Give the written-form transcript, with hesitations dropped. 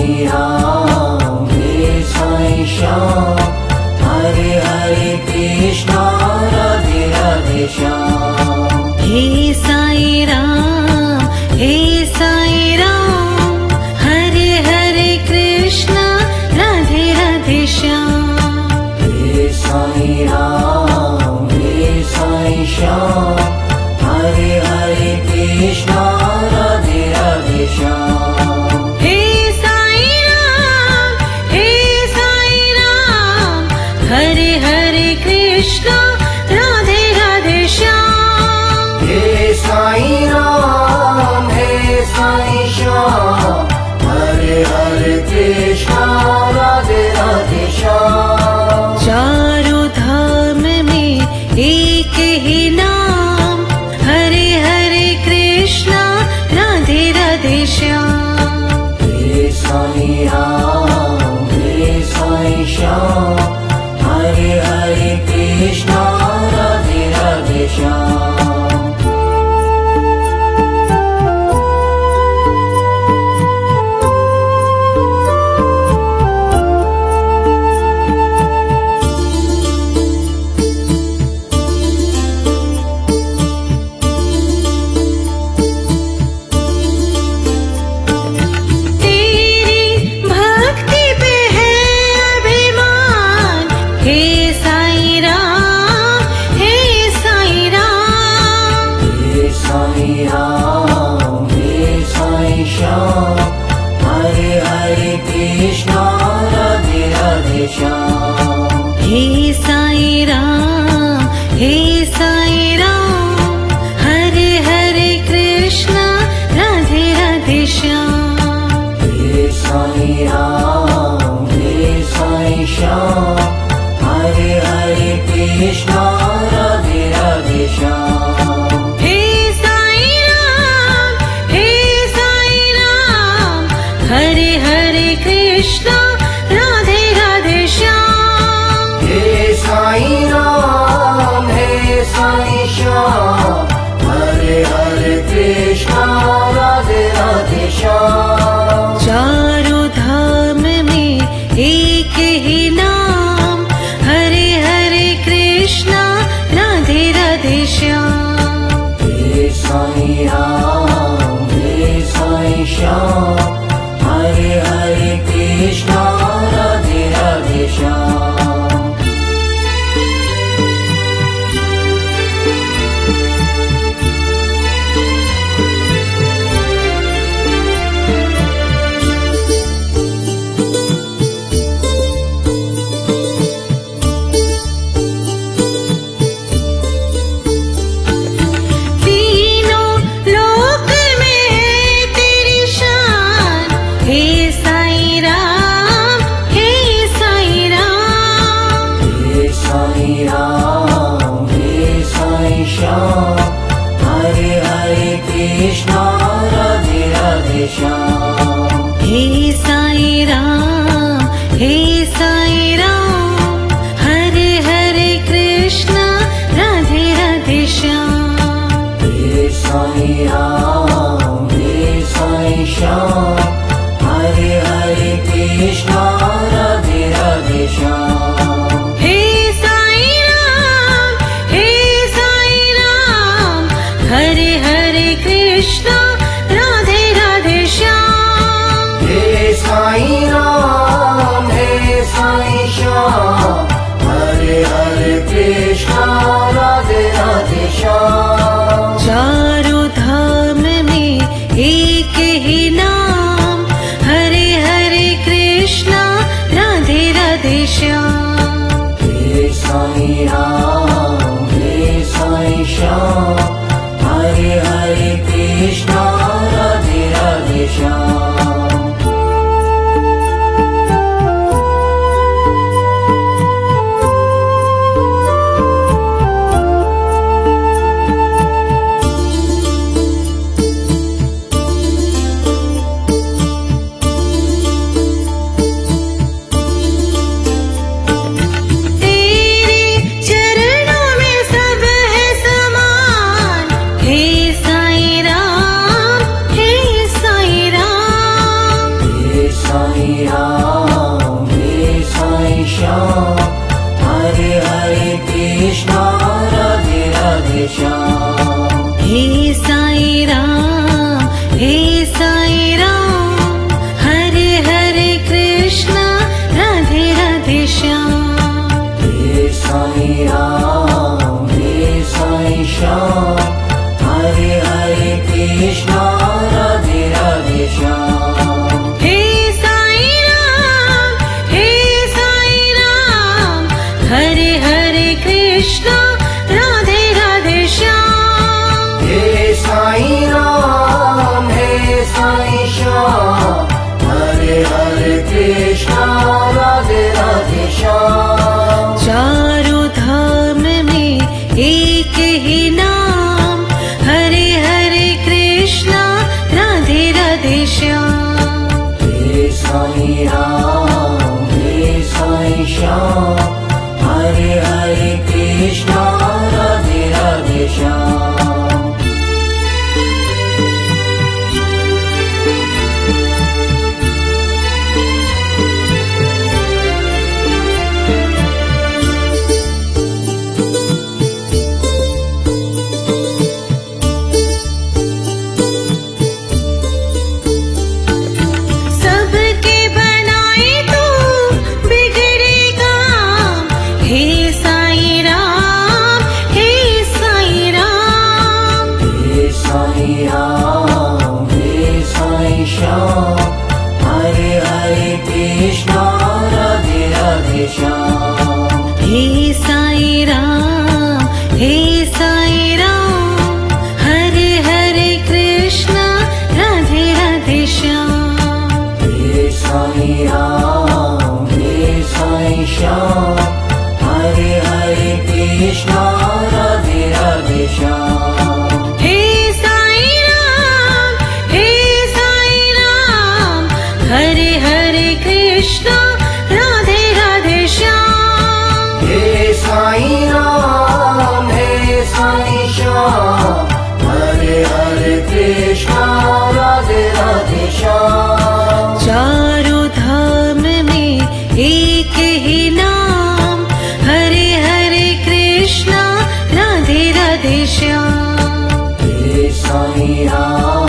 साईं राम हे साईं श्याम, हरे हरे कृष्णा राधे राधे श्याम। हे साईं राम हे साईं राम, हरे हरे कृष्णा राधे राधे श्याम। हे साईं राम हे साईं श्याम, हरे हरे कृष्णा राधे राधे श्याम। हे साईं राम हे साईं राम, हरे हरे कृष्णा राधे राधे श्याम। हे साईं राम हे साईं श्याम, हरे हरे कृष्णा राधे राधे श्याम। चारों धाम में एक ही नाम, हरे हरे कृष्णा राधे राधे श्याम। हे साईं राम हे साईं श्याम, हरे हरे कृष्णा राधे राधे श्याम। हे साईं राम हे साईं राम, हे साईं राम हे साईं श्याम, हरे हरे कृष्णा राधे राधे श्याम। हे साईं राम हे साईं राम, हरे हरे कृष्णा राधे राधे श्याम। हे साईं राम हे साईं श्याम, हरे हरे कृष्णा राधे राधे श्याम। हे साईं राम हे साईं राम, हरे हरे कृष्णा राधे राधे श्याम। हे साईं राम हे साईं श्याम, हरे हरे कृष्णा राधे राधे श्याम। चारों धाम में एक ही नाम, हरे हरे कृष्णा राधे राधे श्याम। हे साईं राम हे साईं श्याम, हरे हरे कृष्णा राधे राधे श्याम। तीनों लोक में तेरी शान, हे साईं राम हे साईं राम। हे साईं राम हे साईं श्याम, हरे हरे कृष्णा राधे राधे श्याम। हे साईं राम हे साईं राम, हरे हरे कृष्णा राधे राधे श्याम। हे साईं राम हे साईं श्याम, हरे हरे कृष्णा राधे राधे श्याम। हे साईं राम हे साईं राम, हरे हरे कृष्णा राधे राधे श्याम। हे साईं राम हे साईं श्याम, हरे हरे कृष्णा राधे राधे श्याम। चारों धाम में एक ही नाम, हरे हरे कृष्णा राधे राधे श्याम। हे साईं राम हे साईं श्याम, हरे हरे कृष्णा राधे राधे श्याम। तेरे चरण साईं श्याम हरे हरे कृष्णा राधे राधे श्याम। चारों धाम में एक ही नाम, हरे हरे कृष्णा राधे राधे श्याम। हे साईं राम हे साईं श्याम हरे हरे कृष्णा राधे राधे श्याम। हरे हरे कृष्णा राधे राधे श्याम। हे साईं राम हे साईं राम, हरे हरे कृष्णा राधे राधे श्याम। हे साईं राम हे साईं श्याम हरे हरे कृष्णा राधे राधे श्याम। हरे हरे कृष्णा राधे राधे श्याम। हे साईं राम हे साईं श्याम हरे हरे कृष्णा राधे राधे श्याम। चारों धाम में एक ही नाम, हरे हरे कृष्णा राधे राधे श्याम। हे साईं राम